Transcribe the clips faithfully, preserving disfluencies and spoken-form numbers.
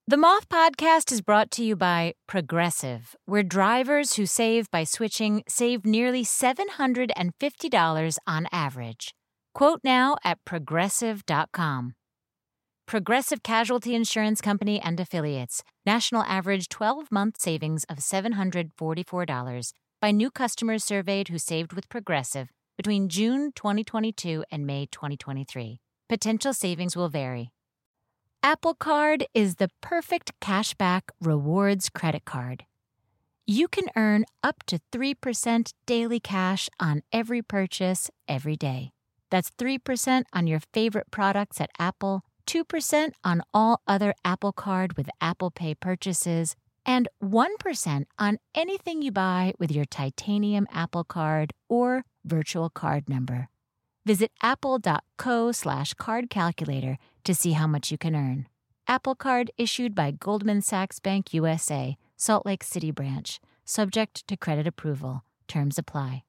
The Moth Podcast is brought to you by Progressive, where drivers who save by switching save nearly seven hundred fifty dollars on average. Quote now at progressive dot com. Progressive Casualty Insurance Company and Affiliates. National average twelve-month savings of seven hundred forty-four dollars by new customers surveyed who saved with Progressive between June twenty twenty-two and May twenty twenty-three. Potential savings will vary. Apple Card is the perfect cashback rewards credit card. You can earn up to three percent daily cash on every purchase every day. That's three percent on your favorite products at Apple, two percent on all other Apple Card with Apple Pay purchases, and one percent on anything you buy with your titanium Apple Card or virtual card number. Visit apple.co slash card calculator to see how much you can earn. Apple Card issued by Goldman Sachs Bank U S A, Salt Lake City branch. Subject to credit approval. Terms apply.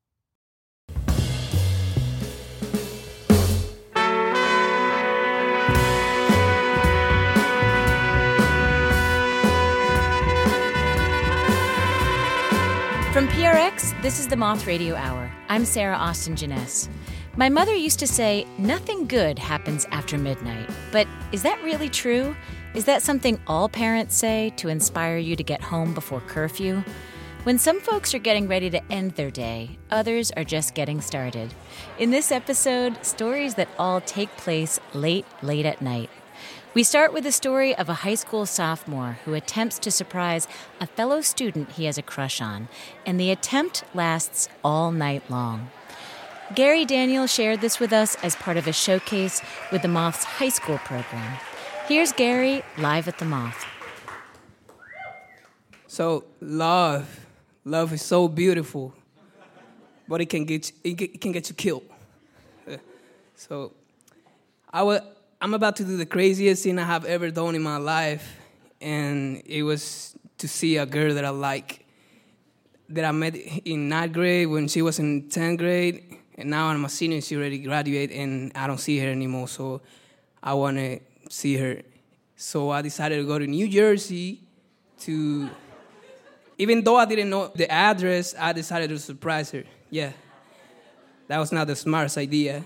From P R X, this is the Moth Radio Hour. I'm Sarah Austin Jeunesse. My mother used to say, nothing good happens after midnight. But is that really true? Is that something all parents say to inspire you to get home before curfew? When some folks are getting ready to end their day, others are just getting started. In this episode, stories that all take place late, late at night. We start with the story of a high school sophomore who attempts to surprise a fellow student he has a crush on, and the attempt lasts all night long. Gary Daniel shared this with us as part of a showcase with the Moth's high school program. Here's Gary live at the Moth. So love, love is so beautiful, but it can get you, it can get you killed. So I was, I'm about to do the craziest thing I have ever done in my life, and it was to see a girl that I like, that I met in ninth grade when she was in tenth grade. And now I'm a senior, she already graduated, and I don't see her anymore, so I want to see her. So I decided to go to New Jersey to, even though I didn't know the address, I decided to surprise her. Yeah, that was not the smartest idea.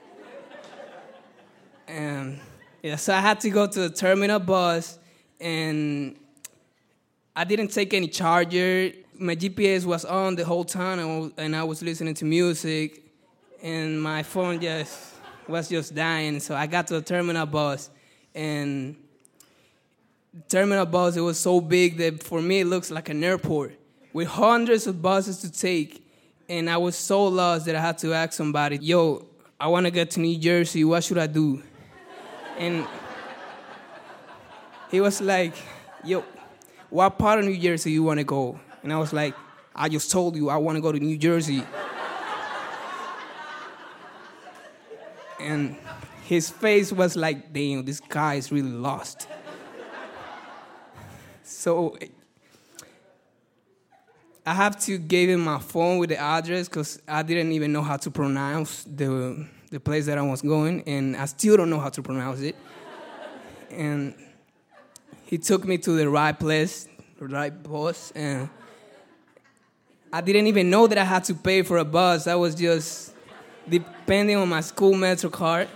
And yeah, so I had to go to the terminal bus, and I didn't take any charger. My G P S was on the whole time, and I was listening to music. And my phone just was just dying. So I got to the terminal bus, and the terminal bus, it was so big that for me it looks like an airport with hundreds of buses to take. And I was so lost that I had to ask somebody, yo, I want to get to New Jersey. What should I do? And he was like, yo, what part of New Jersey you want to go? And I was like, I just told you I want to go to New Jersey. And his face was like, damn, this guy is really lost. So I have to give him my phone with the address because I didn't even know how to pronounce the the place that I was going, and I still don't know how to pronounce it. And he took me to the right place, the right bus, and I didn't even know that I had to pay for a bus. I was just depending on my school Metro card.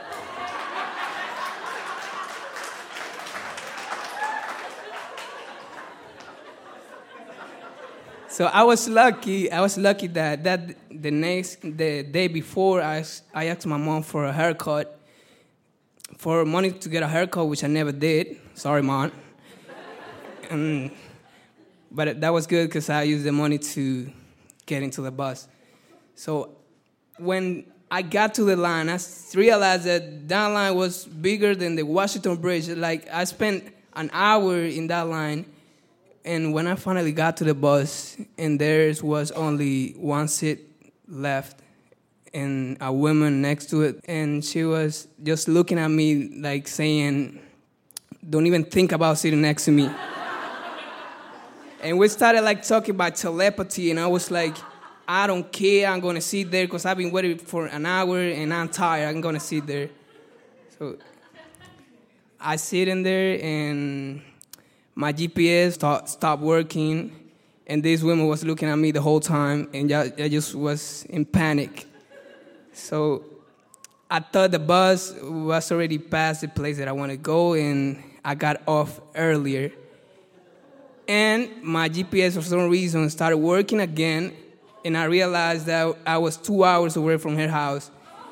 So I was lucky. I was lucky that, that the next the day before, I I asked my mom for a haircut, for money to get a haircut, which I never did. Sorry, Mom. And, but that was good because I used the money to get into the bus. So when I got to the line, I realized that that line was bigger than the Washington Bridge. Like, I spent an hour in that line, and when I finally got to the bus, and there was only one seat left, and a woman next to it, and she was just looking at me like saying, don't even think about sitting next to me. And we started like talking about telepathy, and I was like, I don't care, I'm gonna sit there because I've been waiting for an hour and I'm tired, I'm gonna sit there. So I sit in there, and my G P S start, stopped working, and this woman was looking at me the whole time, and I, I just was in panic. So I thought the bus was already past the place that I want to go, and I got off earlier. And my G P S, for some reason, started working again, and I realized that I was two hours away from her house.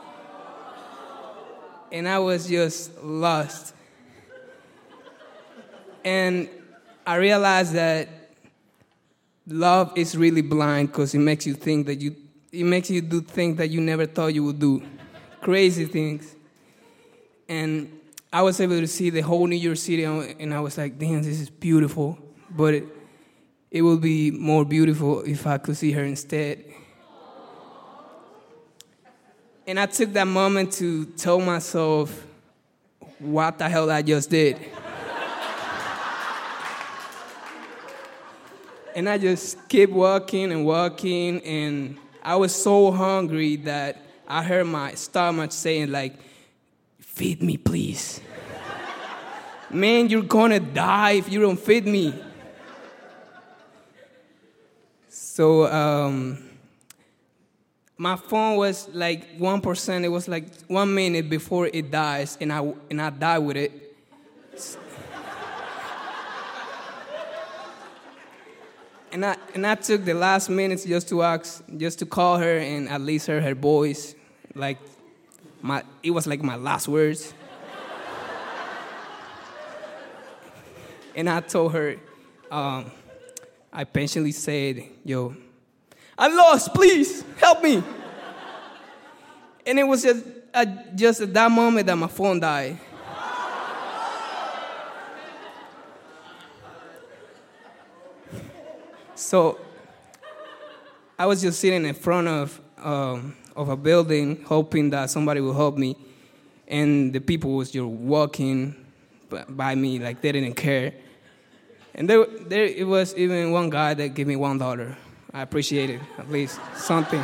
And I was just lost. And I realized that love is really blind because it makes you think that you, it makes you do things that you never thought you would do. Crazy things. And I was able to see the whole New York City, and I was like, damn, this is beautiful. But it, it would be more beautiful if I could see her instead. And I took that moment to tell myself what the hell I just did. And I just kept walking and walking, and I was so hungry that I heard my stomach saying, like, feed me, please. Man, you're gonna die if you don't feed me. So um, my phone was like one percent. It was like one minute before it dies, and I, and I died with it. And I, and I took the last minutes just to ask, just to call her and at least hear her voice. Like, my, it was like my last words. And I told her, um, I patiently said, yo, I'm lost, please, help me. And it was just, uh, just at that moment that my phone died. So I was just sitting in front of um, of a building, hoping that somebody would help me, and the people was just walking by me like they didn't care. And there, there it was even one guy that gave me one dollar. I appreciate it, at least something.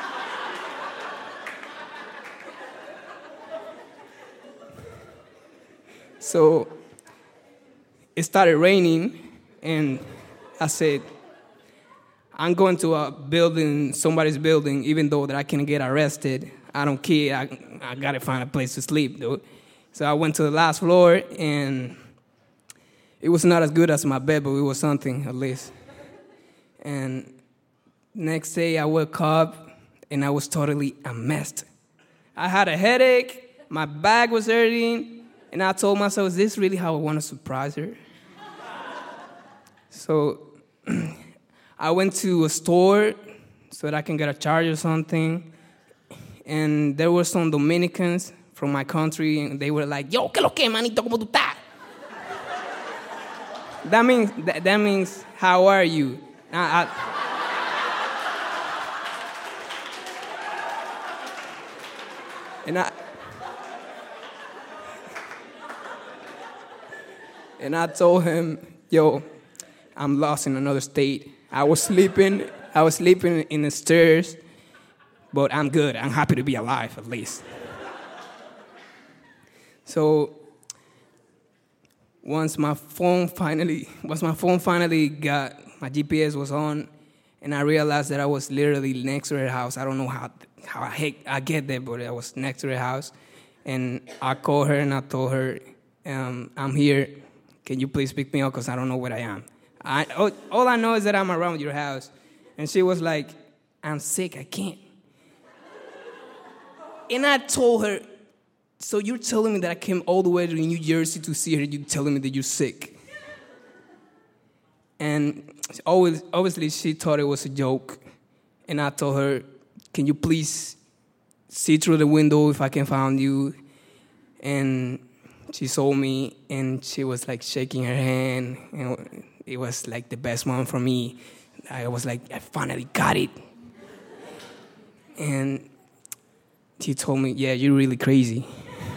So it started raining, and I said, I'm going to a building, somebody's building, even though that I can get arrested. I don't care. I, I got to find a place to sleep, dude. So I went to the last floor, and it was not as good as my bed, but it was something, at least. And next day, I woke up, and I was totally a mess. I had a headache. My back was hurting. And I told myself, is this really how I want to surprise her? So I went to a store so that I can get a charger or something. And there were some Dominicans from my country, and they were like, yo, ¿qué lo que, manito? ¿Cómo tú estás? That means, that, that means, how are you? I, I, and I... And I told him, yo, I'm lost in another state. I was sleeping, I was sleeping in the stairs, but I'm good. I'm happy to be alive, at least. So once my phone finally, once my phone finally got, my G P S was on, and I realized that I was literally next to her house. I don't know how how I, heck I get there, but I was next to her house. And I called her, and I told her, um, I'm here. Can you please pick me up, because I don't know where I am. I, all, all I know is that I'm around your house. And she was like, I'm sick, I can't. And I told her, so you're telling me that I came all the way to New Jersey to see her, you're telling me that you're sick? And always, obviously she thought it was a joke. And I told her, can you please see through the window if I can find you? And she saw me, and she was like shaking her hand. And it was like the best moment for me. I was like, I finally got it. And she told me, yeah, you're really crazy.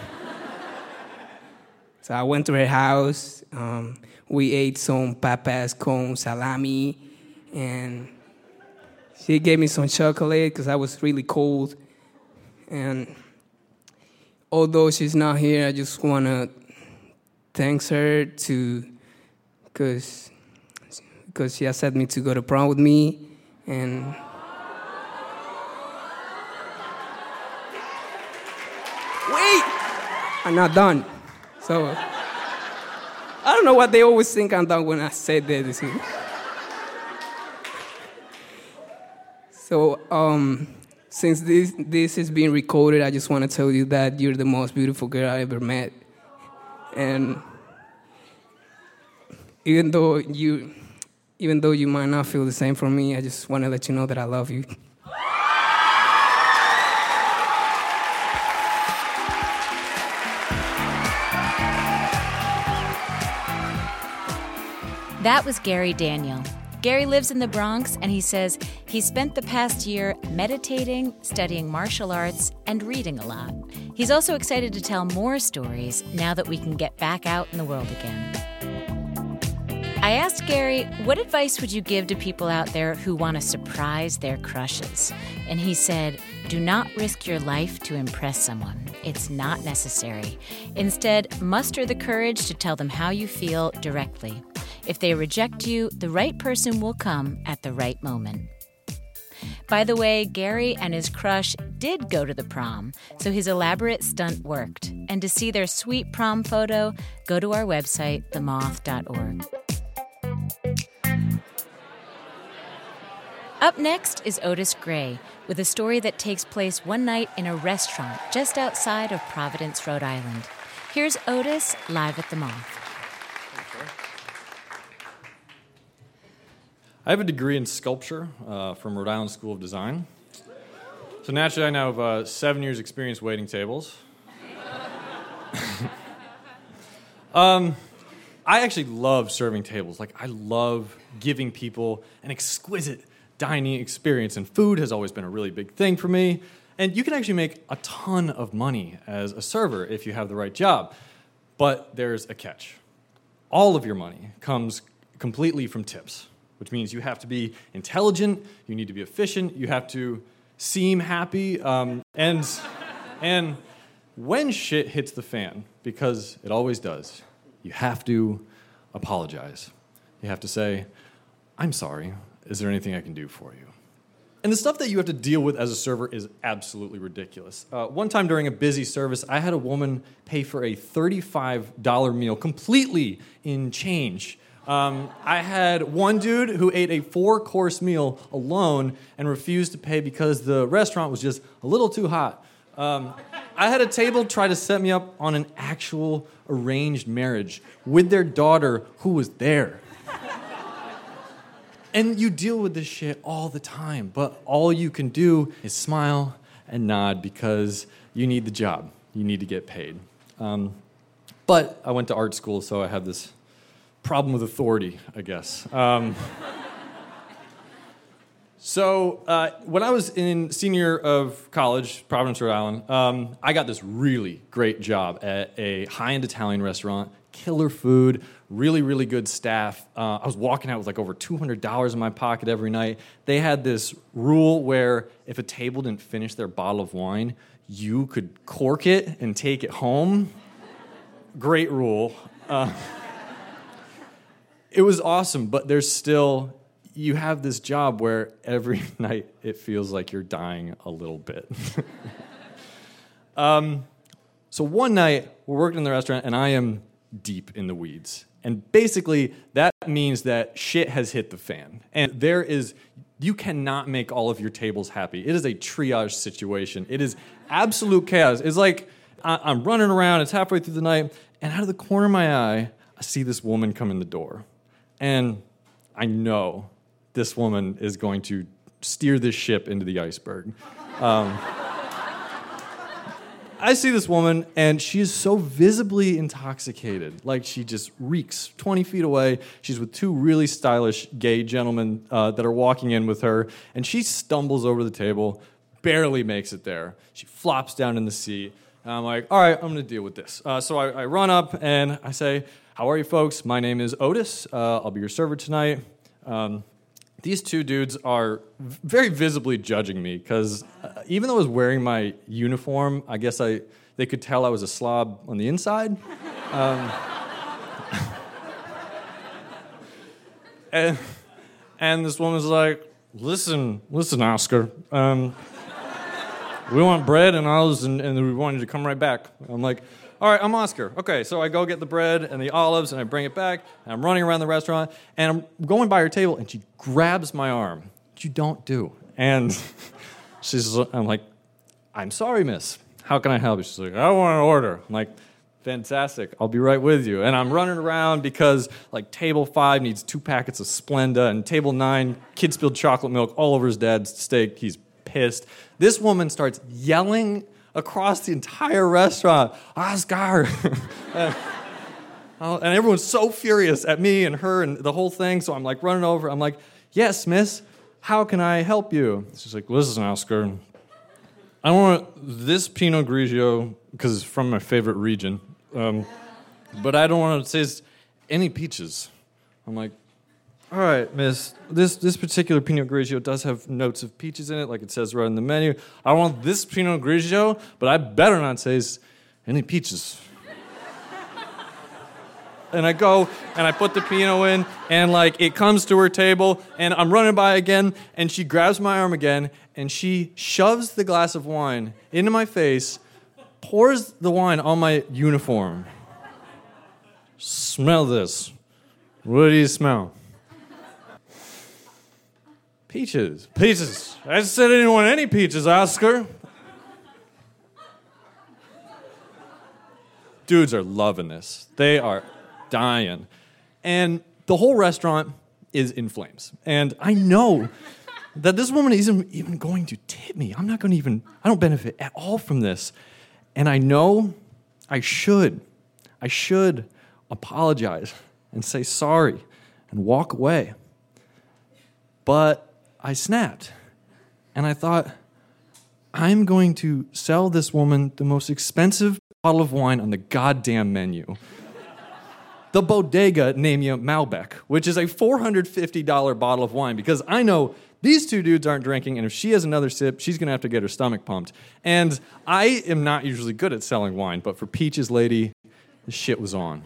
So I went to her house. Um, we ate some papas con salami, and she gave me some chocolate because I was really cold. And although she's not here, I just want to thanks her to, because because she asked me to go to prom with me, and wait, I'm not done. So I don't know what they always think I'm done when I say this. So um, since this this is being recorded, I just want to tell you that you're the most beautiful girl I ever met, and even though you even though you might not feel the same for me, I just want to let you know that I love you. That was Gary Daniel. Gary lives in the Bronx, and he says he spent the past year meditating, studying martial arts, and reading a lot. He's also excited to tell more stories now that we can get back out in the world again. I asked Gary, what advice would you give to people out there who want to surprise their crushes? And he said, do not risk your life to impress someone. It's not necessary. Instead, muster the courage to tell them how you feel directly. If they reject you, the right person will come at the right moment. By the way, Gary and his crush did go to the prom, so his elaborate stunt worked. And to see their sweet prom photo, go to our website, the moth dot org. Up next is Otis Gray with a story that takes place one night in a restaurant just outside of Providence, Rhode Island. Here's Otis live at the Moth. I have a degree in sculpture uh, from Rhode Island School of Design. So naturally, I now have uh, seven years' experience waiting tables. um, I actually love serving tables. Like, I love giving people an exquisite dining experience, and food has always been a really big thing for me. And you can actually make a ton of money as a server if you have the right job. But there's a catch. All of your money comes completely from tips, which means you have to be intelligent, you need to be efficient, you have to seem happy, um, and, and when shit hits the fan, because it always does, you have to apologize. You have to say, I'm sorry, is there anything I can do for you? And the stuff that you have to deal with as a server is absolutely ridiculous. Uh, one time during a busy service, I had a woman pay for a thirty-five dollars meal completely in change. Um, I had one dude who ate a four-course meal alone and refused to pay because the restaurant was just a little too hot. Um, I had a table try to set me up on an actual arranged marriage with their daughter who was there. And you deal with this shit all the time, but all you can do is smile and nod because you need the job. You need to get paid. Um, but I went to art school, so I have this problem with authority, I guess. Um, so uh, when I was in senior of college, Providence, Rhode Island, um, I got this really great job at a high-end Italian restaurant, killer food, really, really good staff. Uh, I was walking out with like over two hundred dollars in my pocket every night. They had this rule where if a table didn't finish their bottle of wine, you could cork it and take it home. Great rule. Uh, It was awesome, but there's still, you have this job where every night it feels like you're dying a little bit. um, so one night, we're working in the restaurant, and I am deep in the weeds. And basically, that means that shit has hit the fan. And there is, you cannot make all of your tables happy. It is a triage situation. It is absolute chaos. It's like, I, I'm running around, it's halfway through the night, and out of the corner of my eye, I see this woman come in the door. And I know this woman is going to steer this ship into the iceberg. Um, I see this woman, and she is so visibly intoxicated. Like, she just reeks twenty feet away. She's with two really stylish gay gentlemen uh, that are walking in with her, and she stumbles over the table, barely makes it there. She flops down in the seat, and I'm like, all right, I'm going to deal with this. Uh, so I, I run up, and I say, how are you folks? My name is Otis. Uh, I'll be your server tonight. Um, these two dudes are very visibly judging me because uh, even though I was wearing my uniform, I guess I they could tell I was a slob on the inside. Um, and, and this woman's like, listen, listen, Oscar. Um, we want bread and olives, and, and we want you to come right back. I'm like, all right, I'm Oscar. Okay, so I go get the bread and the olives, and I bring it back, and I'm running around the restaurant, and I'm going by her table, and she grabs my arm, which you don't do. And she's, I'm like, I'm sorry, miss. How can I help you? She's like, I want to order. I'm like, fantastic. I'll be right with you. And I'm running around because, like, table five needs two packets of Splenda, and table nine, kid spilled chocolate milk all over his dad's steak. He's pissed. This woman starts yelling across the entire restaurant, Oscar! and, and everyone's so furious at me and her and the whole thing, so I'm, like, running over. I'm like, yes, miss, how can I help you? She's like, listen, Oscar, I want this Pinot Grigio, because it's from my favorite region, um, but I don't want to taste any peaches. I'm like, all right, miss, this, this particular Pinot Grigio does have notes of peaches in it, like it says right in the menu. I want this Pinot Grigio, but I better not taste any peaches. And I go, and I put the Pinot in, and, like, it comes to her table, and I'm running by again, and she grabs my arm again, and she shoves the glass of wine into my face, pours the wine on my uniform. Smell this. What do you smell? Peaches. Peaches. I said I didn't want any peaches, Oscar. Dudes are loving this. They are dying. And the whole restaurant is in flames. And I know that this woman isn't even going to tip me. I'm not going to even, I don't benefit at all from this. And I know I should, I should apologize and say sorry and walk away. But I snapped, and I thought, I'm going to sell this woman the most expensive bottle of wine on the goddamn menu. The Bodega Nemia Malbec, which is a four hundred fifty dollars bottle of wine, because I know these two dudes aren't drinking, and if she has another sip, she's going to have to get her stomach pumped. And I am not usually good at selling wine, but for Peaches Lady, the shit was on.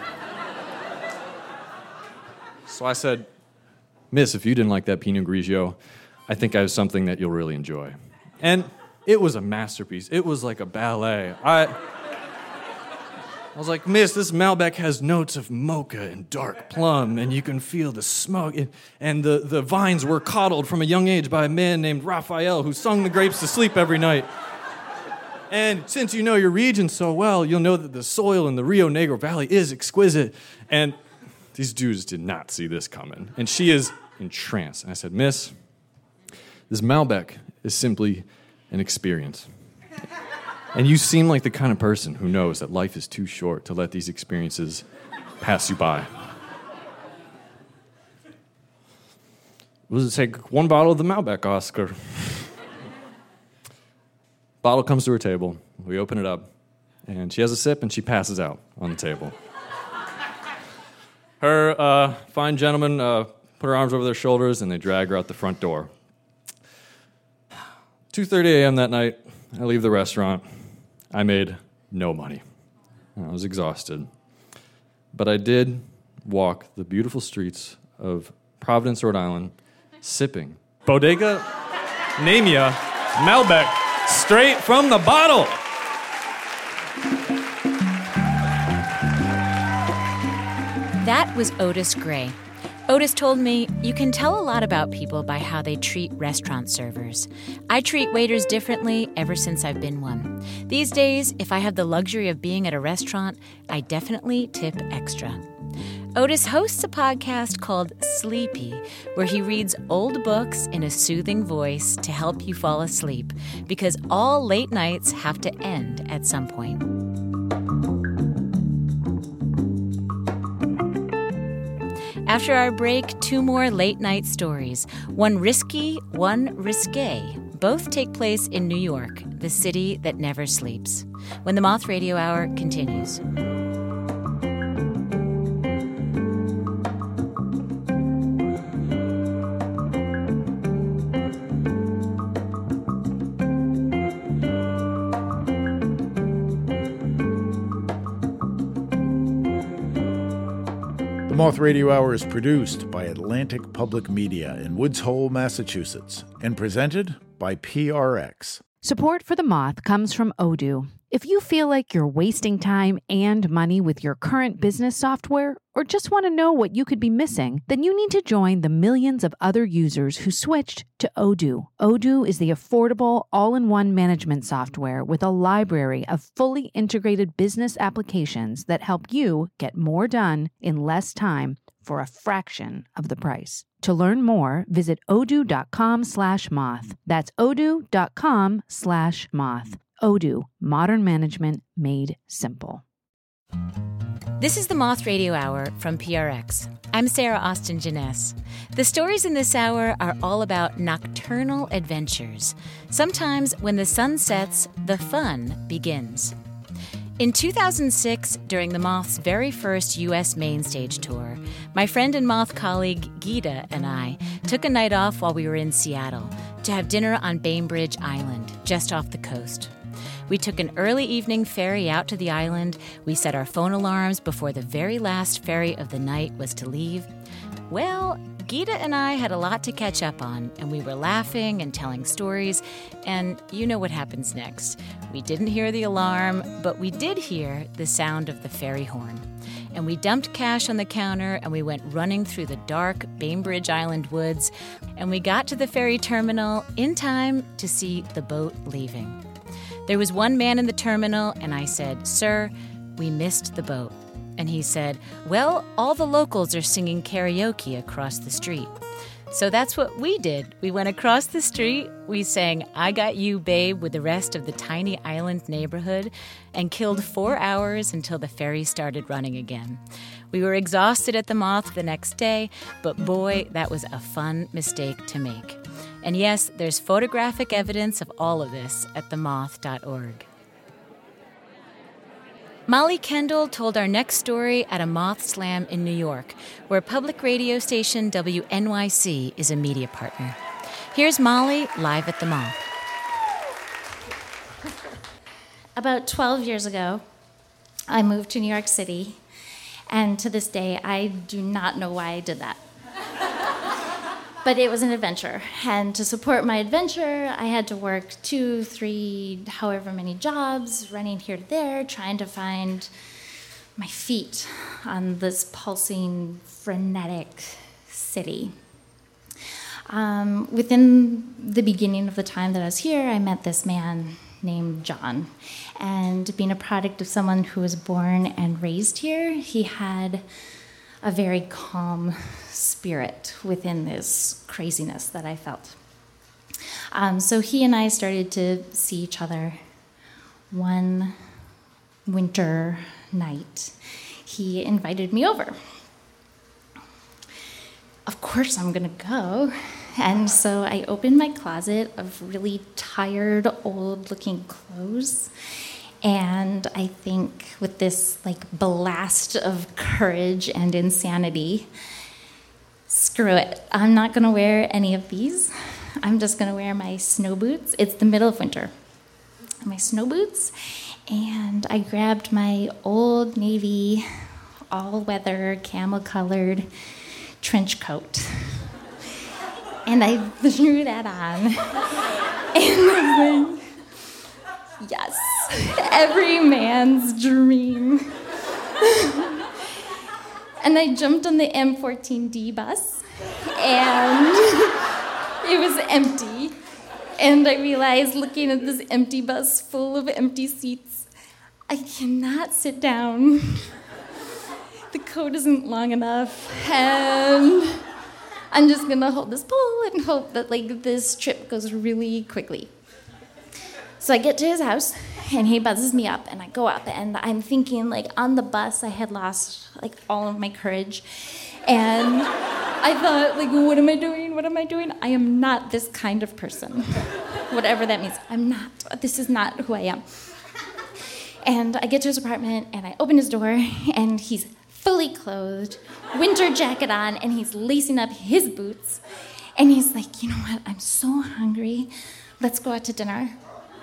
So I said, miss, if you didn't like that Pinot Grigio, I think I have something that you'll really enjoy. And it was a masterpiece. It was like a ballet. I, I was like, miss, this Malbec has notes of mocha and dark plum, and you can feel the smoke. And, and the, the vines were coddled from a young age by a man named Raphael who sung the grapes to sleep every night. And since you know your region so well, you'll know that the soil in the Rio Negro Valley is exquisite. And these dudes did not see this coming. And she is entranced. And I said, miss, this Malbec is simply an experience. And you seem like the kind of person who knows that life is too short to let these experiences pass you by. We'll just take one bottle of the Malbec, Oscar. Bottle comes to her table. We open it up. And she has a sip, and she passes out on the table. Her uh, fine gentlemen uh, put her arms over their shoulders, and they drag her out the front door. two thirty a.m. that night, I leave the restaurant. I made no money. I was exhausted. But I did walk the beautiful streets of Providence, Rhode Island, sipping Bodega Nemia Malbec straight from the bottle. That was Otis Gray. Otis told me, you can tell a lot about people by how they treat restaurant servers. I treat waiters differently ever since I've been one. These days, if I have the luxury of being at a restaurant, I definitely tip extra. Otis hosts a podcast called Sleepy, where he reads old books in a soothing voice to help you fall asleep, because all late nights have to end at some point. After our break, two more late-night stories. One risky, one risque. Both take place in New York, the city that never sleeps. When the Moth Radio Hour continues. The Moth Radio Hour is produced by Atlantic Public Media in Woods Hole, Massachusetts, and presented by P R X. Support for The Moth comes from Odoo. If you feel like you're wasting time and money with your current business software, or just want to know what you could be missing, then you need to join the millions of other users who switched to Odoo. Odoo is the affordable, all-in-one management software with a library of fully integrated business applications that help you get more done in less time for a fraction of the price. To learn more, visit odoo.com slash moth. That's odoo.com slash moth. Odoo, modern management made simple. This is the Moth Radio Hour from P R X. I'm Sarah Austin Jeunesse. The stories in this hour are all about nocturnal adventures. Sometimes when the sun sets, the fun begins. In two thousand six, during the Moth's very first U S main stage tour, my friend and Moth colleague Gita and I took a night off while we were in Seattle to have dinner on Bainbridge Island, just off the coast. We took an early evening ferry out to the island. We set our phone alarms before the very last ferry of the night was to leave. Well, Gita and I had a lot to catch up on, and we were laughing and telling stories, and you know what happens next. We didn't hear the alarm, but we did hear the sound of the ferry horn. And we dumped cash on the counter, and we went running through the dark Bainbridge Island woods, and we got to the ferry terminal in time to see the boat leaving. There was one man in the terminal, and I said, "Sir, we missed the boat." And he said, "Well, all the locals are singing karaoke across the street." So that's what we did. We went across the street, we sang "I Got You, Babe" with the rest of the tiny island neighborhood, and killed four hours until the ferry started running again. We were exhausted at the Moth the next day, but boy, that was a fun mistake to make. And yes, there's photographic evidence of all of this at the moth dot org. Molly Kendall told our next story at a Moth Slam in New York, where public radio station W N Y C is a media partner. Here's Molly live at the Moth. About twelve years ago, I moved to New York City, and to this day, I do not know why I did that. But it was an adventure, and to support my adventure, I had to work two, three, however many jobs, running here to there, trying to find my feet on this pulsing, frenetic city. Um, within the beginning of the time that I was here, I met this man named John, and being a product of someone who was born and raised here, he had a very calm spirit within this craziness that I felt. Um, so he and I started to see each other one winter night. He invited me over. Of course I'm gonna go. And so I opened my closet of really tired, old-looking clothes. And I think with this like blast of courage and insanity, screw it. I'm not gonna wear any of these. I'm just gonna wear my snow boots. It's the middle of winter. My snow boots. And I grabbed my old navy, all-weather, camel-colored trench coat. And I threw that on. And I was like, yes, every man's dream. And I jumped on the M fourteen D bus, and it was empty. And I realized, looking at this empty bus full of empty seats, I cannot sit down. The coat isn't long enough, and I'm just gonna hold this pole and hope that like this trip goes really quickly. So I get to his house, and he buzzes me up, and I go up, and I'm thinking, like, on the bus, I had lost, like, all of my courage, and I thought, like, what am I doing? What am I doing? I am not this kind of person, whatever that means. I'm not. This is not who I am. And I get to his apartment, and I open his door, and he's fully clothed, winter jacket on, and he's lacing up his boots, and he's like, you know what? I'm so hungry. Let's go out to dinner.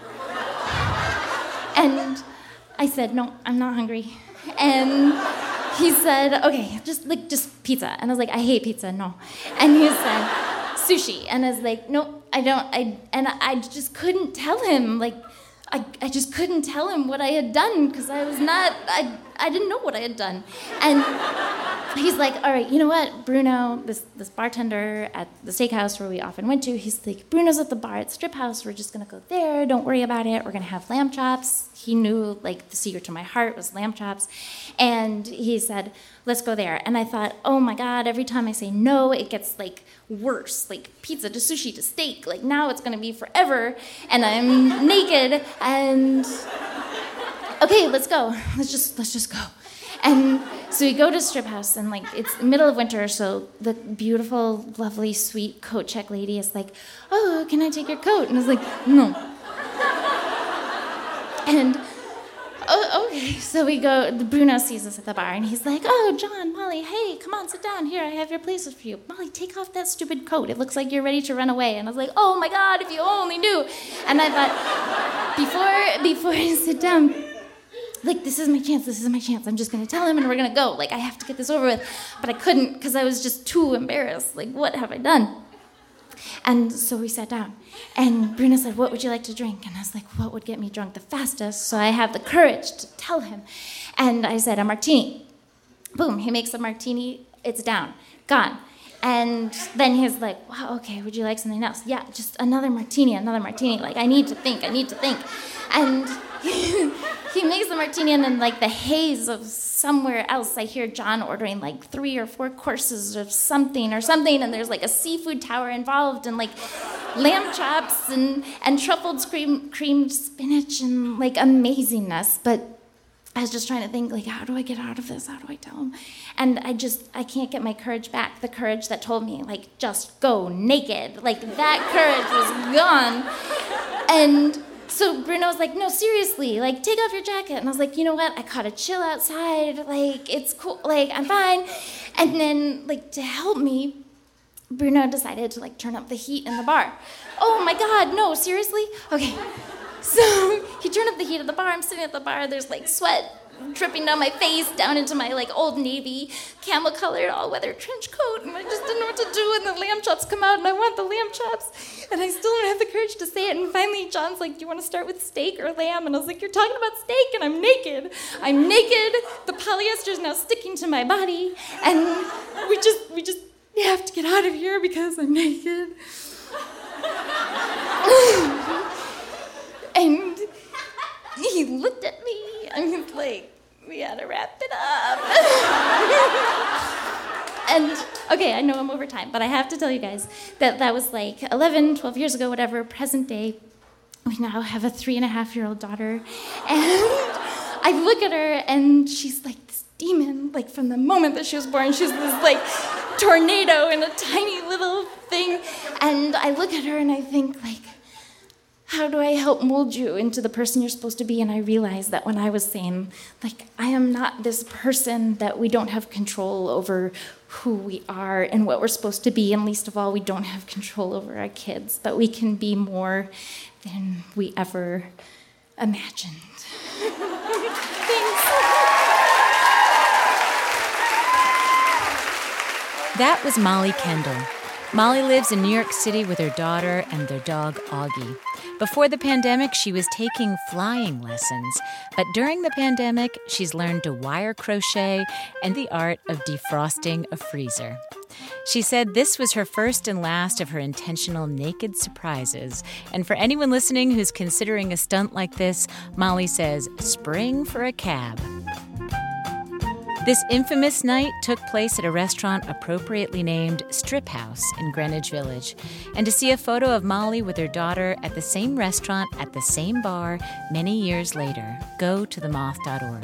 And I said, no, I'm not hungry. And he said, okay, just like just pizza. And I was like, I hate pizza, no. And he said, sushi. And I was like, no, I don't. I and I just couldn't tell him. Like, I, I just couldn't tell him what I had done because I was not. I I didn't know what I had done. And he's like, all right, you know what, Bruno, this this bartender at the steakhouse where we often went to, he's like, Bruno's at the bar at Strip House. We're just gonna go there. Don't worry about it. We're gonna have lamb chops. He knew like the secret to my heart was lamb chops, and he said, let's go there. And I thought, oh my God, every time I say no, it gets like worse, like pizza to sushi to steak. Like now it's gonna be forever, and I'm naked. And okay, let's go. Let's just let's just go. And so we go to Strip House, and like it's the middle of winter, so the beautiful, lovely, sweet coat check lady is like, oh, can I take your coat? And I was like, no. And oh, okay, so we go, the Bruno sees us at the bar, and he's like, oh, John, Molly, hey, come on, sit down. Here, I have your places for you. Molly, take off that stupid coat. It looks like you're ready to run away. And I was like, oh my God, if you only knew. And I thought, before, before I sit down, like, this is my chance, this is my chance. I'm just gonna tell him and we're gonna go. Like, I have to get this over with. But I couldn't because I was just too embarrassed. Like, what have I done? And so we sat down. And Bruno said, what would you like to drink? And I was like, what would get me drunk the fastest? So I have the courage to tell him. And I said, a martini. Boom, he makes a martini. It's down, gone. And then he's like, wow, okay, would you like something else? Yeah, just another martini, another martini. Like, I need to think, I need to think. And he, he makes the martini, and in like the haze of somewhere else, I hear John ordering like three or four courses of something or something, and there's like a seafood tower involved, and like lamb chops and, and truffled cream, creamed spinach and like amazingness. But I was just trying to think, like, how do I get out of this? How do I tell him? And I just, I can't get my courage back. The courage that told me, like, just go naked. Like, that courage was gone. And so Bruno was like, no, seriously, like, take off your jacket. And I was like, you know what? I caught a chill outside. Like, it's cool. Like, I'm fine. And then, like, to help me, Bruno decided to, like, turn up the heat in the bar. Oh, my God, no, seriously? Okay. So he turned up the heat of the bar. I'm sitting at the bar. There's, like, sweat dripping down my face, down into my, like, Old Navy, camel-colored, all-weather trench coat. And I just didn't know what to do. And the lamb chops come out, and I want the lamb chops. And I still don't have the courage to say it. And finally, John's like, do you want to start with steak or lamb? And I was like, you're talking about steak, and I'm naked. I'm naked. The polyester is now sticking to my body. And we just, we just have to get out of here because I'm naked. And he looked at me, and he's like, we gotta wrap it up. And, okay, I know I'm over time, but I have to tell you guys that that was like eleven, twelve years ago, whatever, present day. We now have a three and a half year old daughter. And I look at her, and she's like this demon. Like, from the moment that she was born, she's this, like, tornado in a tiny little thing. And I look at her, and I think, like, how do I help mold you into the person you're supposed to be? And I realized that when I was saying, like, I am not this person, that we don't have control over who we are and what we're supposed to be, and least of all, we don't have control over our kids, but we can be more than we ever imagined. Thanks. That was Molly Kendall. Molly lives in New York City with her daughter and their dog, Augie. Before the pandemic, she was taking flying lessons. But during the pandemic, she's learned to wire crochet and the art of defrosting a freezer. She said this was her first and last of her intentional naked surprises. And for anyone listening who's considering a stunt like this, Molly says, spring for a cab. This infamous night took place at a restaurant appropriately named Strip House in Greenwich Village. And to see a photo of Molly with her daughter at the same restaurant at the same bar many years later, go to the moth dot org.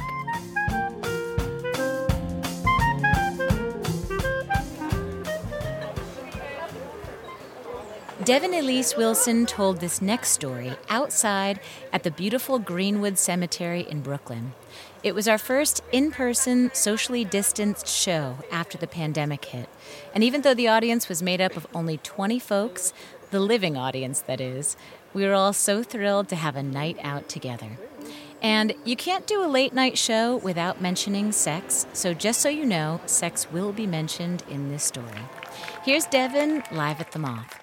Devin Elise Wilson told this next story outside at the beautiful Greenwood Cemetery in Brooklyn. It was our first in-person, socially distanced show after the pandemic hit. And even though the audience was made up of only twenty folks, the living audience, that is, we were all so thrilled to have a night out together. And you can't do a late night show without mentioning sex, so just so you know, sex will be mentioned in this story. Here's Devin live at the Moth.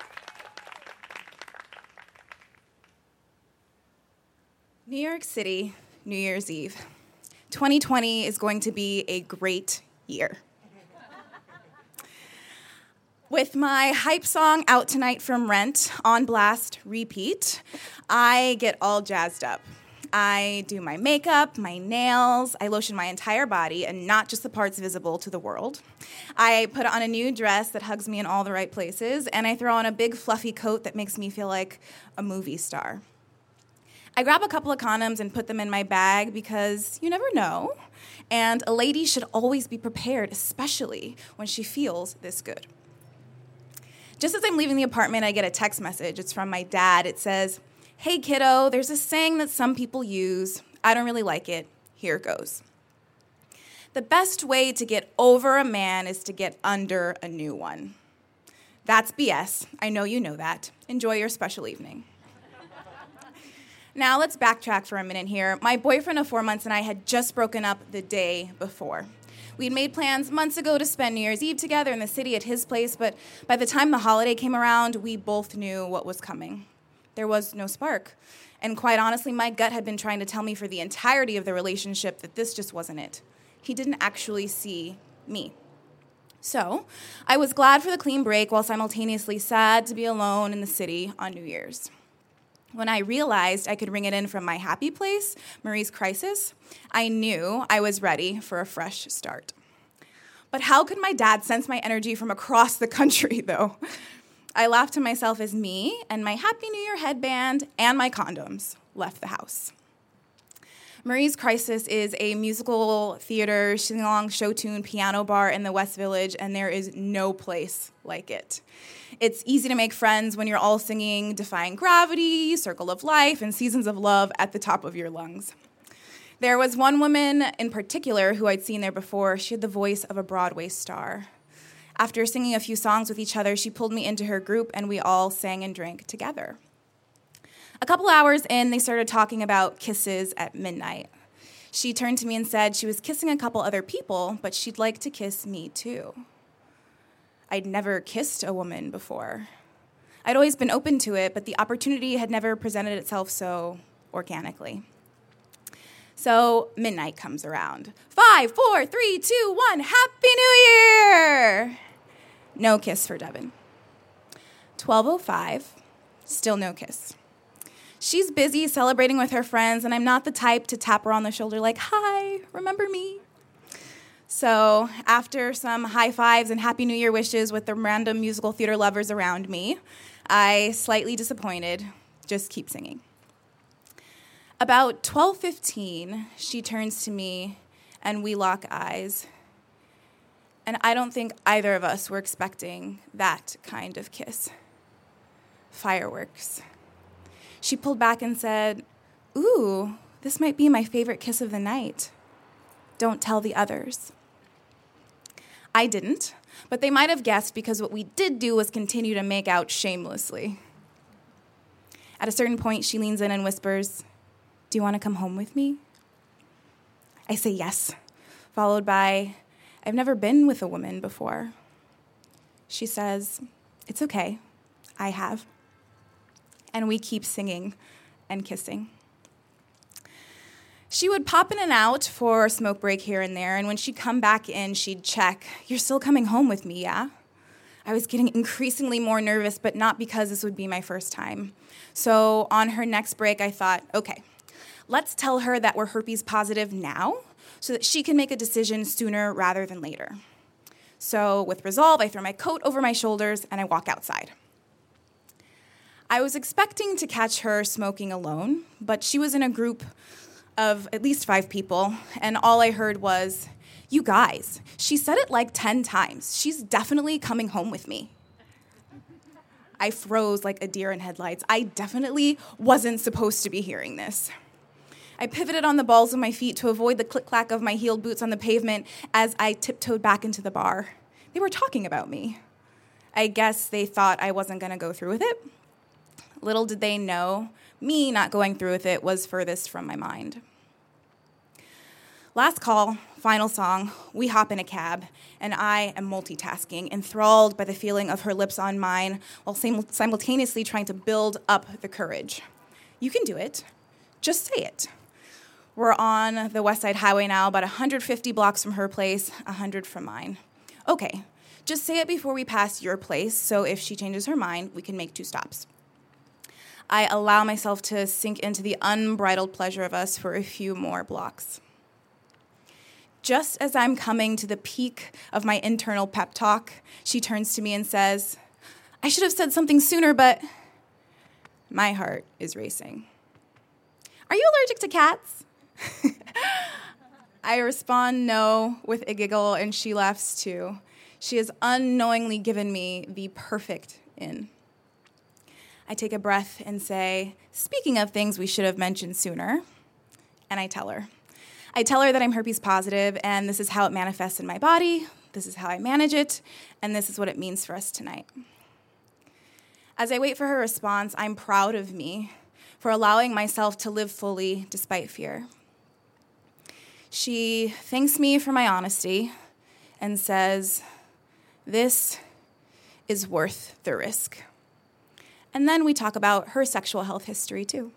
New York City, New Year's Eve. twenty twenty is going to be a great year. With my hype song out tonight from Rent on blast, repeat, I get all jazzed up. I do my makeup, my nails, I lotion my entire body and not just the parts visible to the world. I put on a new dress that hugs me in all the right places, and I throw on a big fluffy coat that makes me feel like a movie star. I grab a couple of condoms and put them in my bag because you never know, and a lady should always be prepared, especially when she feels this good. Just as I'm leaving the apartment, I get a text message. It's from my dad. It says, "Hey, kiddo, there's a saying that some people use. I don't really like it. Here goes. The best way to get over a man is to get under a new one." That's B S. I know you know that. Enjoy your special evening. Now, let's backtrack for a minute here. My boyfriend of four months and I had just broken up the day before. We'd made plans months ago to spend New Year's Eve together in the city at his place, but by the time the holiday came around, we both knew what was coming. There was no spark. And quite honestly, my gut had been trying to tell me for the entirety of the relationship that this just wasn't it. He didn't actually see me. So, I was glad for the clean break while simultaneously sad to be alone in the city on New Year's. When I realized I could ring it in from my happy place, Marie's Crisis, I knew I was ready for a fresh start. But how could my dad sense my energy from across the country, though? I laughed to myself as me and my Happy New Year headband and my condoms left the house. Marie's Crisis is a musical theater, sing-along, show tune, piano bar in the West Village, and there is no place like it. It's easy to make friends when you're all singing Defying Gravity, Circle of Life, and Seasons of Love at the top of your lungs. There was one woman in particular who I'd seen there before. She had the voice of a Broadway star. After singing a few songs with each other, she pulled me into her group, and we all sang and drank together. A couple hours in, they started talking about kisses at midnight. She turned to me and said she was kissing a couple other people, but she'd like to kiss me too. I'd never kissed a woman before. I'd always been open to it, but the opportunity had never presented itself so organically. So midnight comes around. Five, four, three, two, one, Happy New Year! No kiss for Devin. twelve oh five, still no kiss. She's busy celebrating with her friends, and I'm not the type to tap her on the shoulder like, "Hi, remember me?" So after some high fives and Happy New Year wishes with the random musical theater lovers around me, I, slightly disappointed, just keep singing. About twelve fifteen, she turns to me, and we lock eyes. And I don't think either of us were expecting that kind of kiss. Fireworks. She pulled back and said, "Ooh, this might be my favorite kiss of the night. Don't tell the others." I didn't, but they might have guessed because what we did do was continue to make out shamelessly. At a certain point, she leans in and whispers, "Do you want to come home with me?" I say yes, followed by, "I've never been with a woman before." She says, "It's okay, I have." And we keep singing and kissing. She would pop in and out for a smoke break here and there, and when she'd come back in, she'd check, "You're still coming home with me, yeah?" I was getting increasingly more nervous, but not because this would be my first time. So on her next break, I thought, okay, let's tell her that we're herpes positive now so that she can make a decision sooner rather than later. So with resolve, I throw my coat over my shoulders and I walk outside. I was expecting to catch her smoking alone, but she was in a group of at least five people, and all I heard was, "You guys, she said it like ten times. She's definitely coming home with me." I froze like a deer in headlights. I definitely wasn't supposed to be hearing this. I pivoted on the balls of my feet to avoid the click-clack of my heeled boots on the pavement as I tiptoed back into the bar. They were talking about me. I guess they thought I wasn't going to go through with it. Little did they know, me not going through with it was furthest from my mind. Last call, final song, we hop in a cab, and I am multitasking, enthralled by the feeling of her lips on mine, while sim- simultaneously trying to build up the courage. You can do it. Just say it. We're on the West Side Highway now, about one hundred fifty blocks from her place, one hundred from mine. Okay, just say it before we pass your place, so if she changes her mind, we can make two stops. I allow myself to sink into the unbridled pleasure of us for a few more blocks. Just as I'm coming to the peak of my internal pep talk, she turns to me and says, I should have said something sooner, but my heart is racing. Are you allergic to cats? I respond no with a giggle, and she laughs too. She has unknowingly given me the perfect in. I take a breath and say, speaking of things we should have mentioned sooner, and I tell her. I tell her that I'm herpes positive, and this is how it manifests in my body, this is how I manage it, and this is what it means for us tonight. As I wait for her response, I'm proud of me for allowing myself to live fully despite fear. She thanks me for my honesty and says, this is worth the risk. And then we talk about her sexual health history too.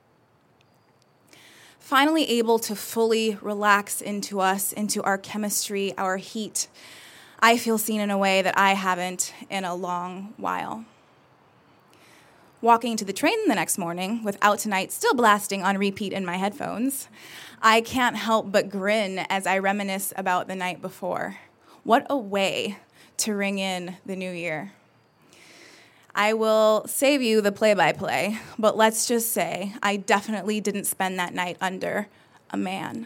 Finally able to fully relax into us, into our chemistry, our heat, I feel seen in a way that I haven't in a long while. Walking to the train the next morning, with Out Tonight still blasting on repeat in my headphones, I can't help but grin as I reminisce about the night before. What a way to ring in the new year. I will save you the play-by-play, but let's just say I definitely didn't spend that night under a man.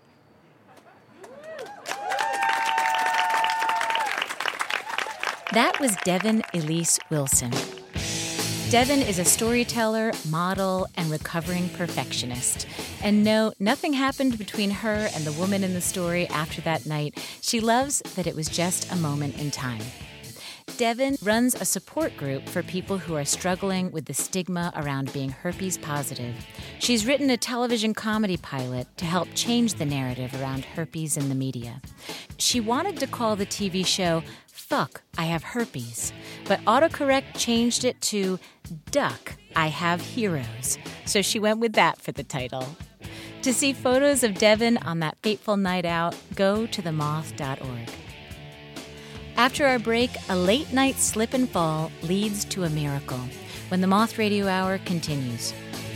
That was Devin Elise Wilson. Devin is a storyteller, model, and recovering perfectionist. And no, nothing happened between her and the woman in the story after that night. She loves that it was just a moment in time. Devin runs a support group for people who are struggling with the stigma around being herpes positive. She's written a television comedy pilot to help change the narrative around herpes in the media. She wanted to call the T V show Fuck, I Have Herpes, but autocorrect changed it to Duck, I Have Heroes, so she went with that for the title. To see photos of Devin on that fateful night out, go to the moth dot org. After our break, a late-night slip and fall leads to a miracle when the Moth Radio Hour continues.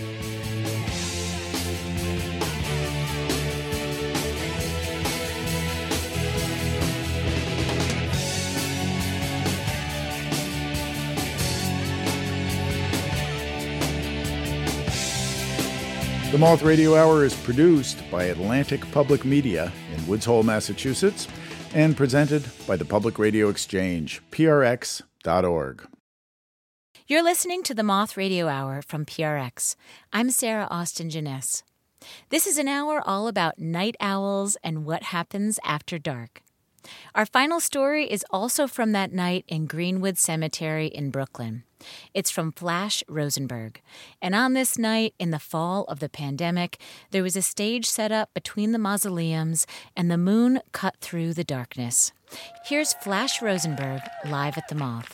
The Moth Radio Hour is produced by Atlantic Public Media in Woods Hole, Massachusetts, and presented by the Public Radio Exchange, P R X dot org. You're listening to the Moth Radio Hour from P R X. I'm Sarah Austin Jeunesse. This is an hour all about night owls and what happens after dark. Our final story is also from that night in Greenwood Cemetery in Brooklyn. It's from Flash Rosenberg. And on this night, in the fall of the pandemic, there was a stage set up between the mausoleums, and the moon cut through the darkness. Here's Flash Rosenberg live at the Moth.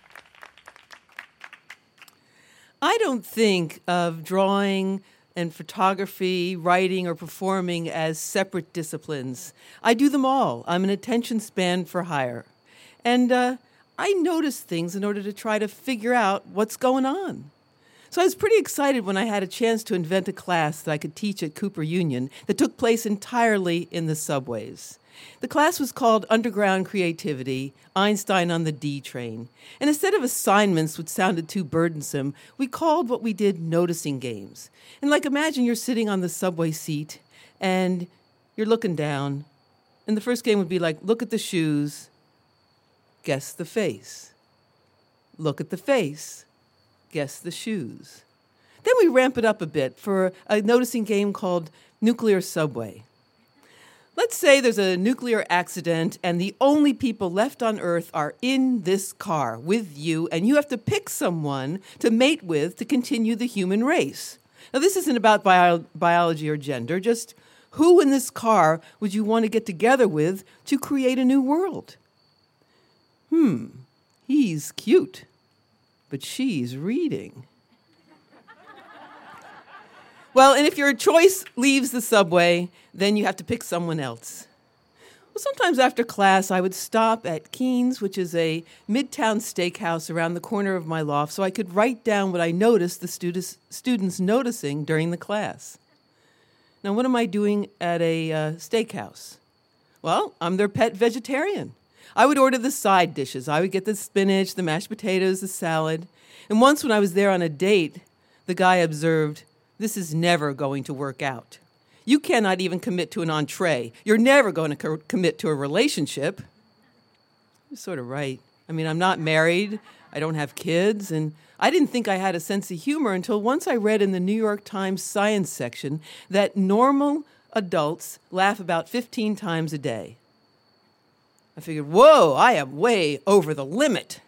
I don't think of drawing and photography, writing, or performing as separate disciplines. I do them all. I'm an attention span for hire. And uh, I notice things in order to try to figure out what's going on. So I was pretty excited when I had a chance to invent a class that I could teach at Cooper Union that took place entirely in the subways. The class was called Underground Creativity, Einstein on the D Train. And instead of assignments, which sounded too burdensome, we called what we did noticing games. And like, imagine you're sitting on the subway seat and you're looking down. And the first game would be like, look at the shoes, guess the face. Look at the face, guess the shoes. Then we ramp it up a bit for a noticing game called Nuclear Subway. Let's say there's a nuclear accident and the only people left on Earth are in this car with you, and you have to pick someone to mate with to continue the human race. Now, this isn't about bio- biology or gender, just who in this car would you want to get together with to create a new world? Hmm, he's cute, but she's reading. Well, and if your choice leaves the subway, then you have to pick someone else. Well, sometimes after class, I would stop at Keen's, which is a midtown steakhouse around the corner of my loft, so I could write down what I noticed the students, students noticing during the class. Now, what am I doing at a uh, steakhouse? Well, I'm their pet vegetarian. I would order the side dishes. I would get the spinach, the mashed potatoes, the salad. And once when I was there on a date, the guy observed, "This is never going to work out. You cannot even commit to an entree. You're never going to co- commit to a relationship." You're sort of right. I mean, I'm not married. I don't have kids. And I didn't think I had a sense of humor until once I read in the New York Times science section that normal adults laugh about fifteen times a day. I figured, whoa, I am way over the limit.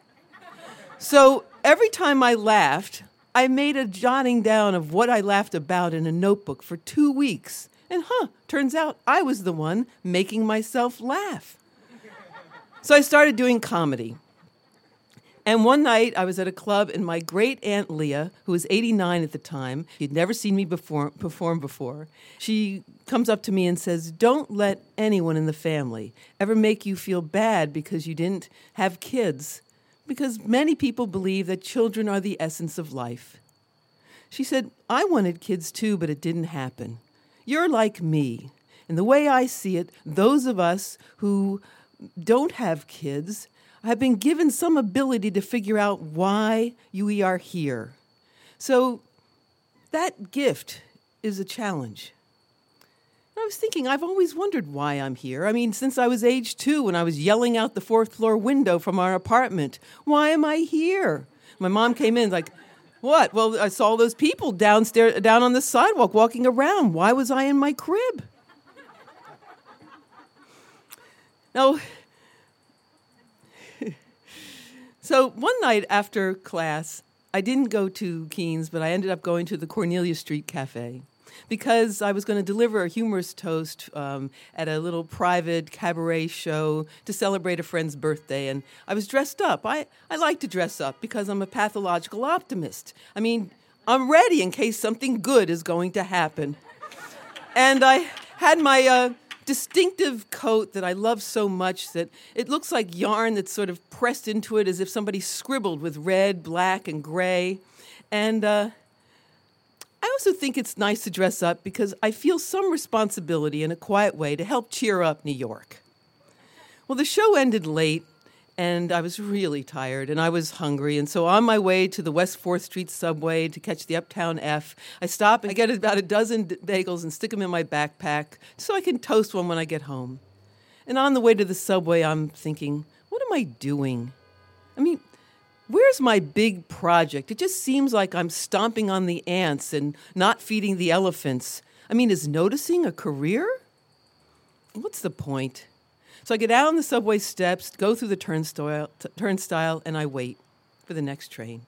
So every time I laughed, I made a jotting down of what I laughed about in a notebook for two weeks. And huh, turns out I was the one making myself laugh. So I started doing comedy. And one night I was at a club and my great aunt Leah, who was eighty-nine at the time, she'd never seen me before, perform before, she comes up to me and says, "Don't let anyone in the family ever make you feel bad because you didn't have kids, because many people believe that children are the essence of life." She said, "I wanted kids too, but it didn't happen. You're like me. And the way I see it, those of us who don't have kids have been given some ability to figure out why we are here. So that gift is a challenge." And I was thinking, I've always wondered why I'm here. I mean, since I was age two, when I was yelling out the fourth floor window from our apartment, why am I here? My mom came in like, "What?" "Well, I saw those people downstairs, down on the sidewalk walking around. Why was I in my crib?" Now, so one night after class, I didn't go to Keen's, but I ended up going to the Cornelia Street Cafe because I was going to deliver a humorous toast um, at a little private cabaret show to celebrate a friend's birthday. And I was dressed up. I, I like to dress up because I'm a pathological optimist. I mean, I'm ready in case something good is going to happen. And I had my uh, distinctive coat that I love so much that it looks like yarn that's sort of pressed into it as if somebody scribbled with red, black, and gray. And uh, I also think it's nice to dress up because I feel some responsibility in a quiet way to help cheer up New York. Well, the show ended late, and I was really tired, and I was hungry. And so on my way to the West fourth Street subway to catch the Uptown F, I stop and I get about a dozen bagels and stick them in my backpack so I can toast one when I get home. And on the way to the subway, I'm thinking, what am I doing? I mean, where's my big project? It just seems like I'm stomping on the ants and not feeding the elephants. I mean, is noticing a career? What's the point? So I get out on the subway steps, go through the turnstile, t- turnstile, and I wait for the next train.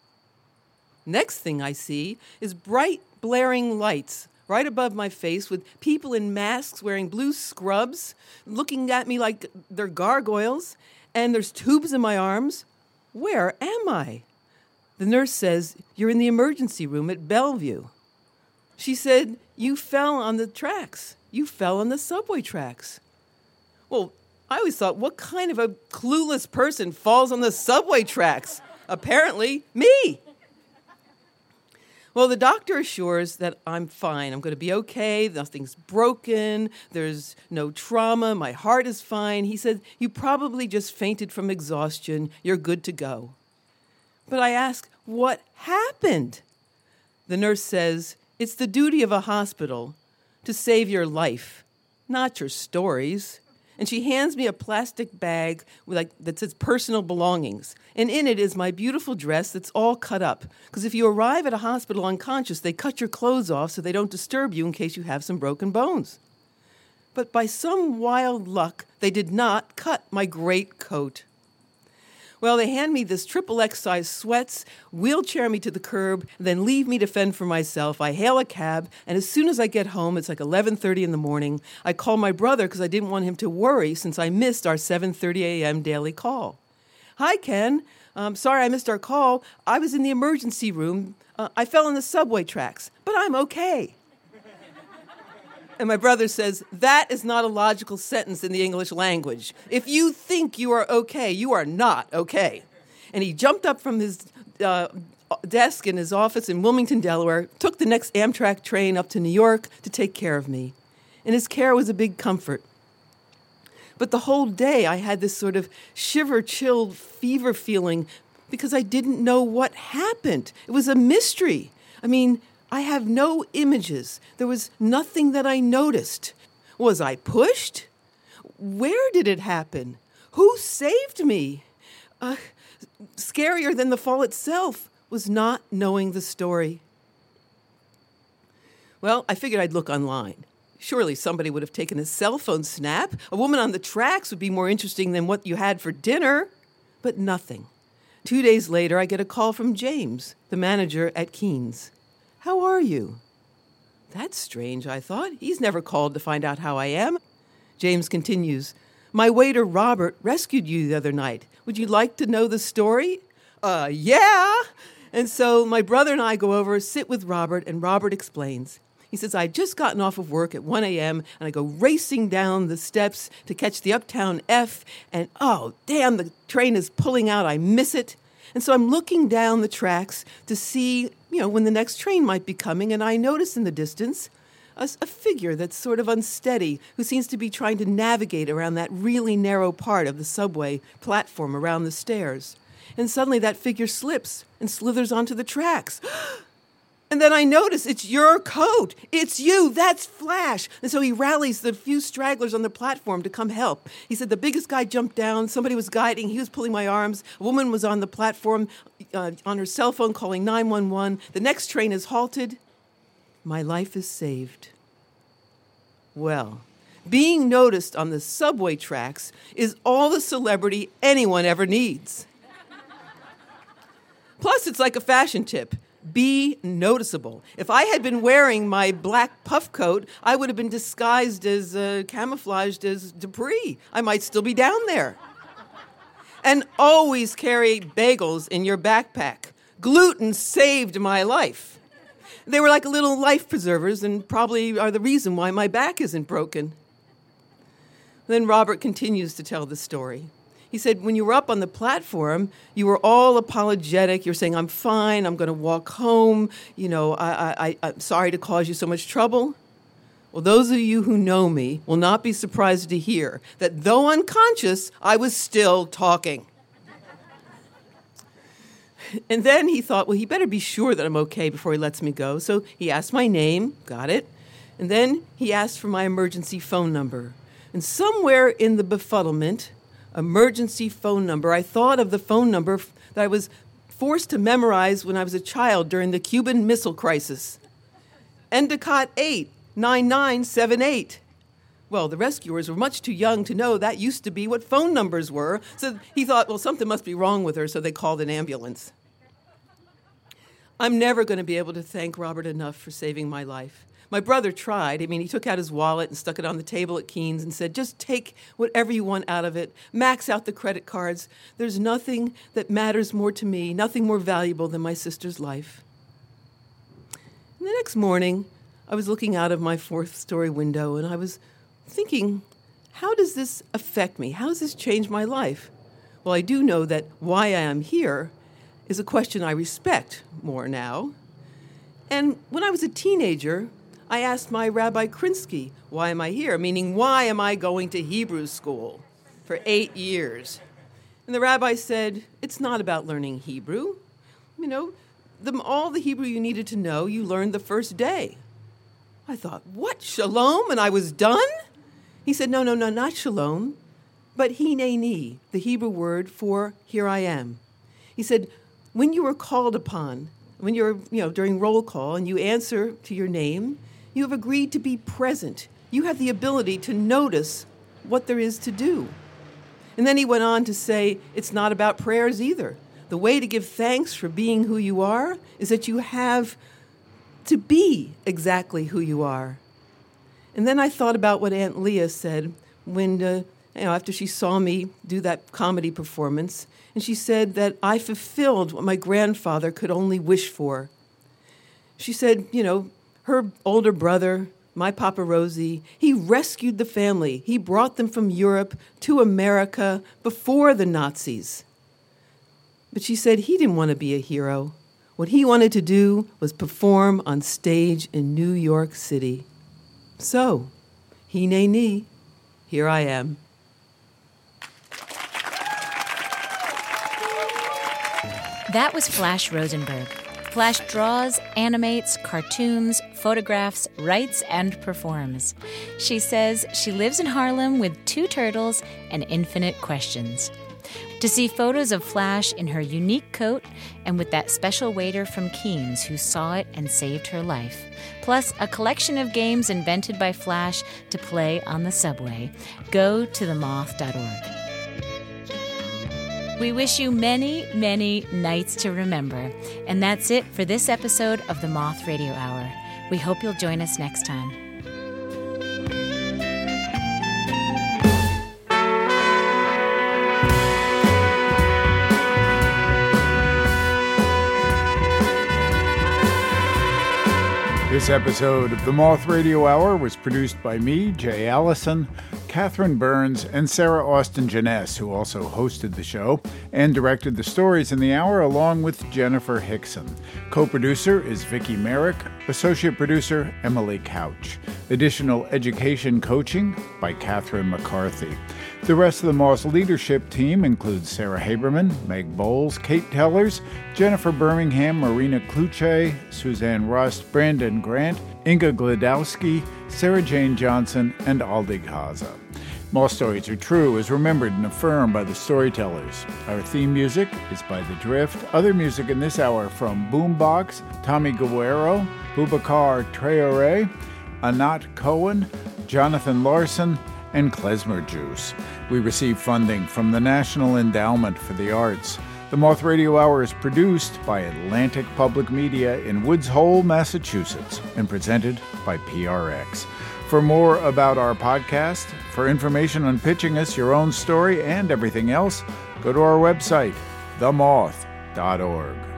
Next thing I see is bright, blaring lights right above my face with people in masks wearing blue scrubs looking at me like they're gargoyles, and there's tubes in my arms. Where am I? The nurse says, "You're in the emergency room at Bellevue." She said, "You fell on the tracks. You fell on the subway tracks." Well, I always thought, what kind of a clueless person falls on the subway tracks? Apparently, me. Well, the doctor assures that I'm fine. I'm going to be okay. Nothing's broken. There's no trauma. My heart is fine. He said, "You probably just fainted from exhaustion. You're good to go." But I ask, what happened? The nurse says, "It's the duty of a hospital to save your life, not your stories." And she hands me a plastic bag with like that says personal belongings. And in it is my beautiful dress that's all cut up. Because if you arrive at a hospital unconscious, they cut your clothes off so they don't disturb you in case you have some broken bones. but by some wild luck, they did not cut my great coat. Well, they hand me this triple X size sweats, wheelchair me to the curb, then leave me to fend for myself. I hail a cab, and as soon as I get home, it's like eleven thirty in the morning, I call my brother because I didn't want him to worry since I missed our seven thirty a.m. daily call. Hi, Ken. Um, sorry I missed our call. I was in the emergency room. Uh, I fell on the subway tracks, but I'm okay. And my brother says, that is not a logical sentence in the English language. If you think you are okay, you are not okay. And he jumped up from his uh, desk in his office in Wilmington, Delaware, took the next Amtrak train up to New York to take care of me. And his care was a big comfort. But the whole day I had this sort of shiver-chilled fever feeling because I didn't know what happened. It was a mystery. I mean, I have no images. There was nothing that I noticed. Was I pushed? Where did it happen? Who saved me? Uh, scarier than the fall itself was not knowing the story. Well, I figured I'd look online. Surely somebody would have taken a cell phone snap. A woman on the tracks would be more interesting than what you had for dinner. But nothing. Two days later, I get a call from James, the manager at Keen's. How are you? That's strange, I thought. He's never called to find out how I am. James continues, my waiter Robert rescued you the other night. Would you like to know the story? Uh, yeah. And so my brother and I go over, sit with Robert, and Robert explains. He says, I'd just gotten off of work at one a.m., and I go racing down the steps to catch the Uptown F, and oh, damn, the train is pulling out. I miss it. And so I'm looking down the tracks to see, you know, when the next train might be coming, and I notice in the distance a, a figure that's sort of unsteady who seems to be trying to navigate around that really narrow part of the subway platform around the stairs. And suddenly that figure slips and slithers onto the tracks. And then I notice it's your coat. It's you. That's Flash. And so he rallies the few stragglers on the platform to come help. He said the biggest guy jumped down. Somebody was guiding. He was pulling my arms. A woman was on the platform uh, on her cell phone calling nine one one. The next train is halted. My life is saved. Well, being noticed on the subway tracks is all the celebrity anyone ever needs. Plus, it's like a fashion tip. Be noticeable. If I had been wearing my black puff coat, I would have been disguised as, uh, camouflaged as Dupree. I might still be down there. And always carry bagels in your backpack. Gluten saved my life. They were like little life preservers and probably are the reason why my back isn't broken. Then Robert continues to tell the story. He said, when you were up on the platform, you were all apologetic. You're saying, I'm fine. I'm going to walk home. You know, I, I, I'm sorry to cause you so much trouble. Well, those of you who know me will not be surprised to hear that though unconscious, I was still talking. And then he thought, well, he better be sure that I'm okay before he lets me go. So he asked my name, got it. And then he asked for my emergency phone number. And somewhere in the befuddlement, emergency phone number, I thought of the phone number that I was forced to memorize when I was a child during the Cuban Missile Crisis. Endicott eight nine nine seven eight. Well, the rescuers were much too young to know that used to be what phone numbers were, so he thought, well, something must be wrong with her, so they called an ambulance. I'm never going to be able to thank Robert enough for saving my life. My brother tried. I mean, he took out his wallet and stuck it on the table at Keen's and said, just take whatever you want out of it. Max out the credit cards. There's nothing that matters more to me, nothing more valuable than my sister's life. And the next morning, I was looking out of my fourth-story window, and I was thinking, how does this affect me? How does this change my life? Well, I do know that why I am here is a question I respect more now. And when I was a teenager, I asked my Rabbi Krinsky, why am I here? Meaning, why am I going to Hebrew school for eight years? And the rabbi said, it's not about learning Hebrew. You know, the, all the Hebrew you needed to know, you learned the first day. I thought, what, shalom? And I was done? He said, no, no, no, not shalom, but hineni, the Hebrew word for here I am. He said, when you were called upon, when you're, you know, during roll call and you answer to your name, you have agreed to be present. you have the ability to notice what there is to do. And then he went on to say, it's not about prayers either. The way to give thanks for being who you are is that you have to be exactly who you are. And then I thought about what Aunt Leah said when, uh, you know, after she saw me do that comedy performance, and she said that I fulfilled what my grandfather could only wish for. She said, you know, her older brother, my Papa Rosie, he rescued the family. He brought them from Europe to America before the Nazis. But she said he didn't want to be a hero. What he wanted to do was perform on stage in New York City. So, hine ni, here I am. That was Flash Rosenberg. Flash draws, animates, cartoons, photographs, writes, and performs. She says she lives in Harlem with two turtles and infinite questions. To see photos of Flash in her unique coat and with that special waiter from Keen's who saw it and saved her life, plus a collection of games invented by Flash to play on the subway, go to the moth dot org. We wish you many, many nights to remember. And that's it for this episode of the Moth Radio Hour. We hope you'll join us next time. This episode of the Moth Radio Hour was produced by me, Jay Allison, Catherine Burns, and Sarah Austin Janess, who also hosted the show and directed the stories in the hour along with Jennifer Hickson. Co-producer is Vicki Merrick, associate producer Emily Couch. Additional education coaching by Catherine McCarthy. The rest of the Moss leadership team includes Sarah Haberman, Meg Bowles, Kate Tellers, Jennifer Birmingham, Marina Kluche, Suzanne Rust, Brandon Grant, Inga Gladowski, Sarah Jane Johnson, and Aldig Haza. Moss Stories Are True is remembered and affirmed by the storytellers. Our theme music is by The Drift. Other music in this hour from Boombox, Tommy Guerrero, Boubacar Traoré, Anat Cohen, Jonathan Larson, and Klezmer Juice. We receive funding from the National Endowment for the Arts. The Moth Radio Hour is produced by Atlantic Public Media in Woods Hole, Massachusetts, and presented by P R X. For more about our podcast, for information on pitching us your own story and everything else, go to our website, the moth dot org.